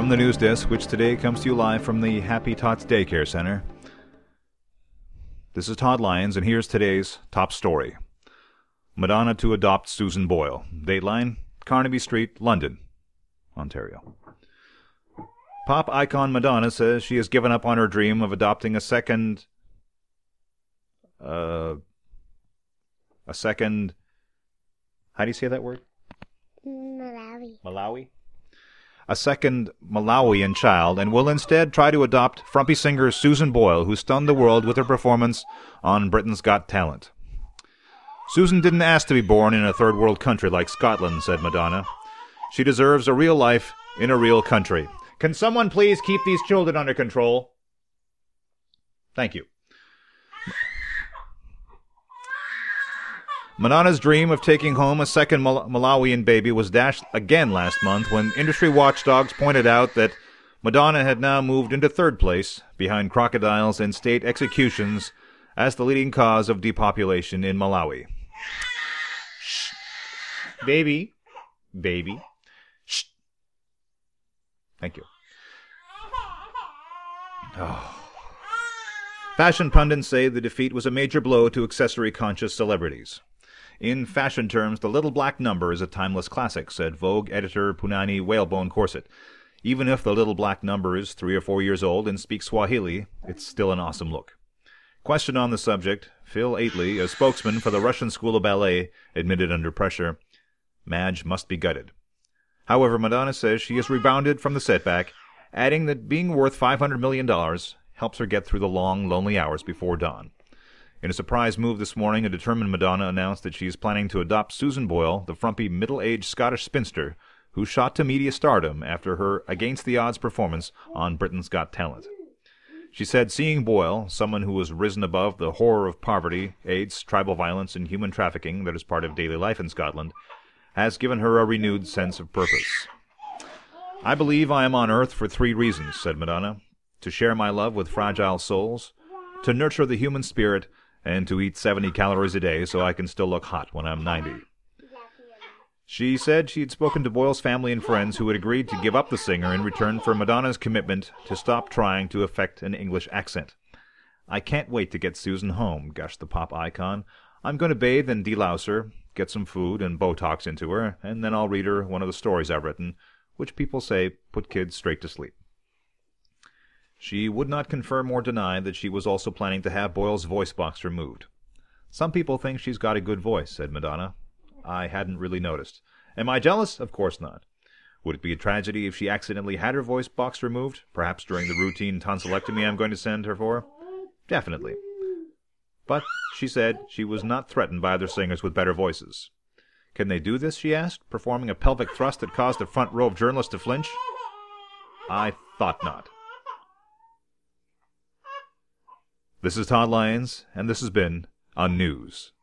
From the news desk, which today comes to you live from the Happy Tots Daycare Center, this is Todd Lyons, and here's today's top story. Madonna to adopt Susan Boyle. Dateline, Carnaby Street, London, Ontario. Pop icon Madonna says she has given up on her dream of adopting a second... how do you say that word? Malawi? A second Malawian child, and will instead try to adopt frumpy singer Susan Boyle, who stunned the world with her performance on Britain's Got Talent. Susan didn't ask to be born in a third world country like Scotland, said Madonna. She deserves a real life in a real country. Can someone please keep these children under control? Thank you. Madonna's dream of taking home a second Malawian baby was dashed again last month when industry watchdogs pointed out that Madonna had now moved into third place behind crocodiles and state executions as the leading cause of depopulation in Malawi. Shh. Baby. Shh. Thank you. Oh. Fashion pundits say the defeat was a major blow to accessory-conscious celebrities. In fashion terms, the little black number is a timeless classic, said Vogue editor Punani Whalebone Corset. Even if the little black number is 3 or 4 years old and speaks Swahili, it's still an awesome look. Questioned on the subject, Phil Aitley, a spokesman for the Russian School of Ballet, admitted under pressure, Madge must be gutted. However, Madonna says she has rebounded from the setback, adding that being worth $500 million helps her get through the long, lonely hours before dawn. In a surprise move this morning, a determined Madonna announced that she is planning to adopt Susan Boyle, the frumpy middle-aged Scottish spinster who shot to media stardom after her against-the-odds performance on Britain's Got Talent. She said seeing Boyle, someone who has risen above the horror of poverty, AIDS, tribal violence, and human trafficking that is part of daily life in Scotland, has given her a renewed sense of purpose. I believe I am on earth for 3 reasons, said Madonna: to share my love with fragile souls, to nurture the human spirit, and to eat 70 calories a day so I can still look hot when I'm 90. She said she had spoken to Boyle's family and friends who had agreed to give up the singer in return for Madonna's commitment to stop trying to affect an English accent. I can't wait to get Susan home, gushed the pop icon. I'm going to bathe and delouse her, get some food and Botox into her, and then I'll read her one of the stories I've written, which people say put kids straight to sleep. She would not confirm or deny that she was also planning to have Boyle's voice box removed. Some people think she's got a good voice, said Madonna. I hadn't really noticed. Am I jealous? Of course not. Would it be a tragedy if she accidentally had her voice box removed, perhaps during the routine tonsillectomy I'm going to send her for? Definitely. But, she said, she was not threatened by other singers with better voices. Can they do this, she asked, performing a pelvic thrust that caused the front row of journalists to flinch? I thought not. This is Todd Lyons, and this has been On News.